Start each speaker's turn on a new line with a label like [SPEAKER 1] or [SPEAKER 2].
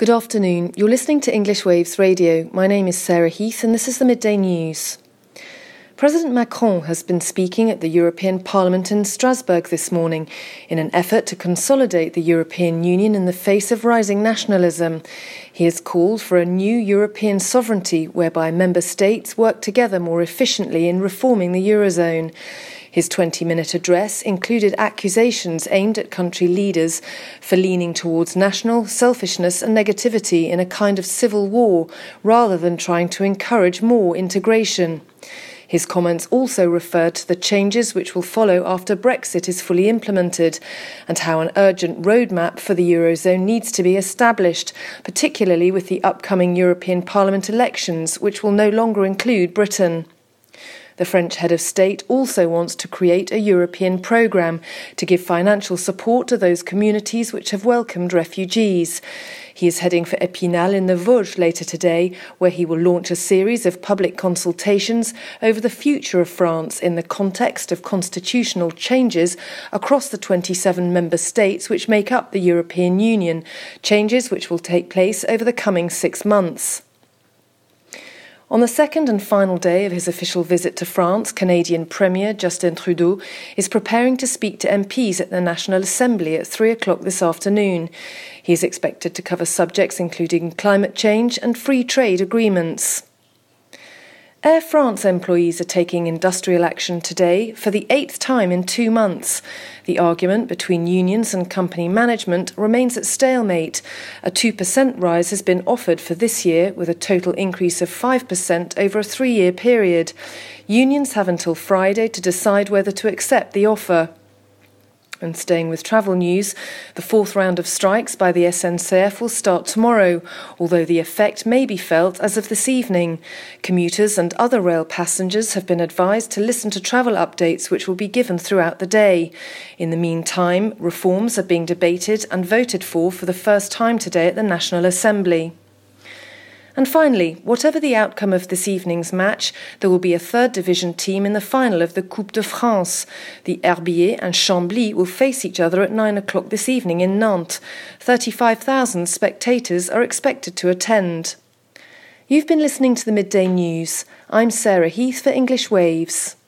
[SPEAKER 1] Good afternoon. You're listening to English Waves Radio. My name is Sarah Heath and this is the Midday News. President Macron has been speaking at the European Parliament in Strasbourg this morning in an effort to consolidate the European Union in the face of rising nationalism. He has called for a new European sovereignty whereby member states work together more efficiently in reforming the Eurozone. His 20-minute address included accusations aimed at country leaders for leaning towards national selfishness and negativity in a kind of civil war, rather than trying to encourage more integration. His comments also referred to the changes which will follow after Brexit is fully implemented, and how an urgent roadmap for the Eurozone needs to be established, particularly with the upcoming European Parliament elections, which will no longer include Britain. The French head of state also wants to create a European programme to give financial support to those communities which have welcomed refugees. He is heading for Épinal in the Vosges later today, where he will launch a series of public consultations over the future of France in the context of constitutional changes across the 27 member states which make up the European Union, changes which will take place over the coming 6 months. On the second and final day of his official visit to France, Canadian Premier Justin Trudeau is preparing to speak to MPs at the National Assembly at 3 o'clock this afternoon. He is expected to cover subjects including climate change and free trade agreements. Air France employees are taking industrial action today for the 8th time in 2 months. The argument between unions and company management remains at stalemate. A 2% rise has been offered for this year, with a total increase of 5% over a 3-year period. Unions have until Friday to decide whether to accept the offer. And staying with travel news, the 4th round of strikes by the SNCF will start tomorrow, although the effect may be felt as of this evening. Commuters and other rail passengers have been advised to listen to travel updates which will be given throughout the day. In the meantime, reforms are being debated and voted for the first time today at the National Assembly. And finally, whatever the outcome of this evening's match, there will be a third division team in the final of the Coupe de France. The Herbiers and Chambly will face each other at 9 o'clock this evening in Nantes. 35,000 spectators are expected to attend. You've been listening to the Midday News. I'm Sarah Heath for English Waves.